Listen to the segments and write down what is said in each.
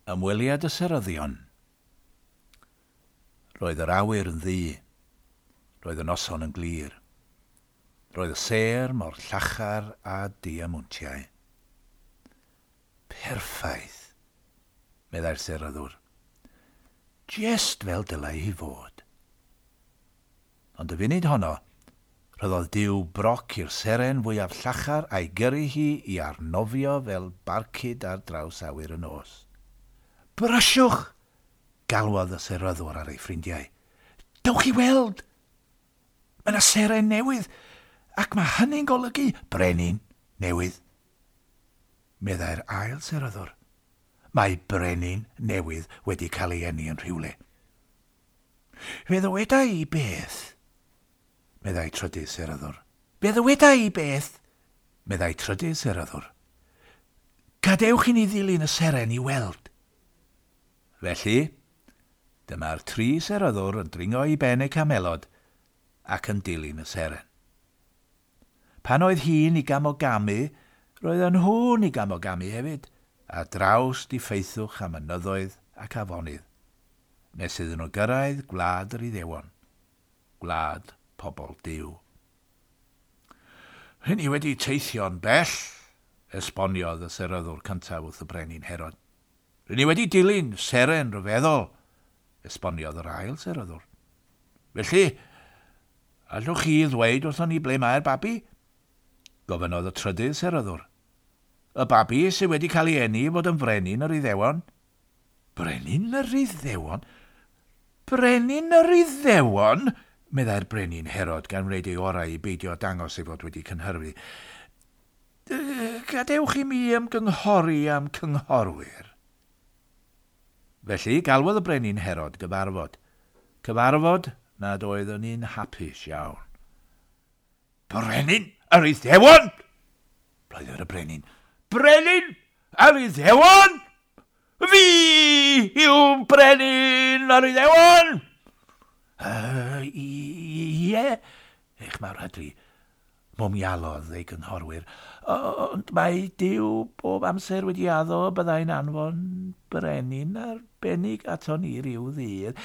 Ymweliad y seryddion. Roedd yr awyr yn ddu. Roedd y noson yn glir. Roedd y ser mor llachar a diamwntiau. Perffaith, meddai'r seryddwr. Jest fel dylai hi fod. Ond y funud honno, ryddodd Duw broc i'r seren fwyaf llachar a'i gyrru hi i arnofio fel barcud ar draws awyr y nos. Brysiwch! Galwodd y seryddwr ar ei ffrindiau. Dewch i weld! Mae yna seren newydd, ac mae hynny'n golygu brenin newydd. Meddai'r ail seryddwr. Mae brenin newydd wedi cael ei eni yn rhywle. Fe ddyweda i beth? Meddai trydydd seryddwr. Fe ddyweda i beth? Meddai trydydd seryddwr. Gadewch i ni ddilyn y seren i weld. Felly, dyma'r 3 seryddwr yn dringo i ben y camelod ac yn dilyn y seren. Pan oedd hi'n i gamogamu, roedd yn hwn i gamogamu hefyd, a draws diffeithwch am ynyddoedd ac afonydd, nes iddyn nhw gyrraedd gwlad yr Iddewon, gwlad pobl Duw. Hyn i wedi teithio'n bell, esboniodd y seryddwr cyntaf wrth y brenin Herod. Rydyn ni wedi dilyn seren rhyfeddol, esboniodd yr ail seryddwr. Felly, allwch chi ddweud wrthon ni ble mae'r babi? Gofynodd y trydydd seryddwr. Y babi sydd wedi cael ei eni fod yn frenin yr Iddewon. Brenin yr Iddewon? Brenin yr Iddewon? Meddai'r brenin Herod gan wneud ei orau i beidio dangos ei fod wedi cynhyrfu. Gadewch i mi ymgynghori am cynghorwyr. Felly galwodd y brenin Herod gyfarfod. Cyfarfod nad oedd yn un hapus iawn. Brenin yr Iddewon! Bloeddodd y brenin. Brenin yr Iddewon! Fi yw brenin yr Iddewon! Ie, eich mawr hydri. Mwmialodd ei gynghorwyr. Ond mae Duw bob amser wedi addo byddai'n anfon brenin arbennig ato ni ryw ddydd.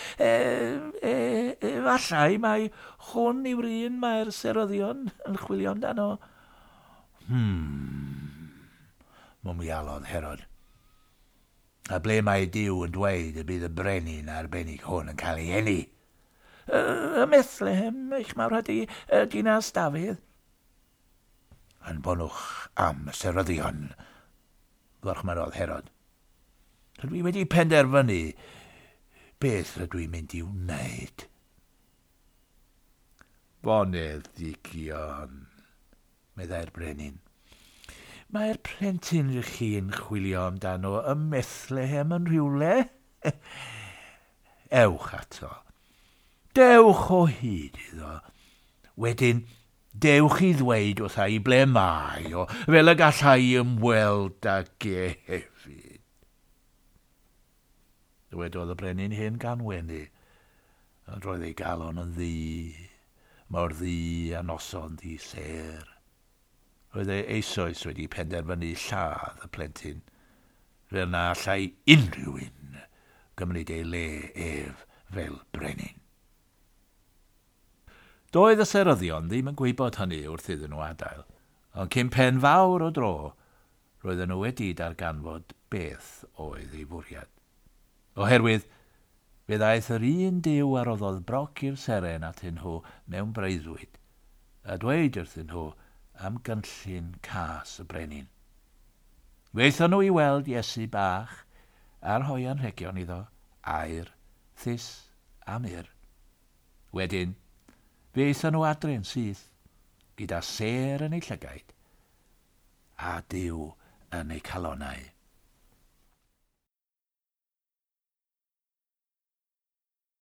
Efallai mae hwn yw'r un mae'r seryddion yn chwilio amdano. Mwmialodd Herod. A ble mae Duw yn dweud y bydd y brenin arbennig hwn yn cael ei eni? Y Methlehem, eich mawr hydri, dinas Dafydd. Anfonwch am y seryddion, gorchmarodd Herod. Rydw i wedi penderfynu beth rydw i'n mynd i'w wneud. Boneddigion, meddai'r brenin. Mae'r plentyn rydych chi'n chwilio amdano y Methlehem yn rhywle? Ewch ato. Dewch o hyd iddo. Wedyn, dewch i ddweud wrtha i ble mae o, fel y gallai ymweld ag e hefyd. Dywedodd y brenin hyn gan wenu, ond roedd ei galon yn ddu, mor ddu a noson ddi ser. Roedd ei eisoes wedi penderfynu lladd y plentyn, fel na allai unrhyw un gymryd ei le ef fel brenin. Doedd y seryddion ddim yn gwybod hynny wrth iddyn nhw adael, ond cyn pen fawr o dro, roedden nhw wedi darganfod beth oedd ei fwriad. Oherwydd, fe ddaeth yr un Duw a roddodd broc i'r seren atyn nhw mewn breuddwyd, a dweud wrthyn nhw am gynllun cas y brenin. Weithon nhw i weld Iesu bach a'r hoian rhegion iddo, aur, thys a myr. Wedyn, fe eithon nhw adre'n syth, gyda ser yn eu llygaid, a Duw yn eu calonau.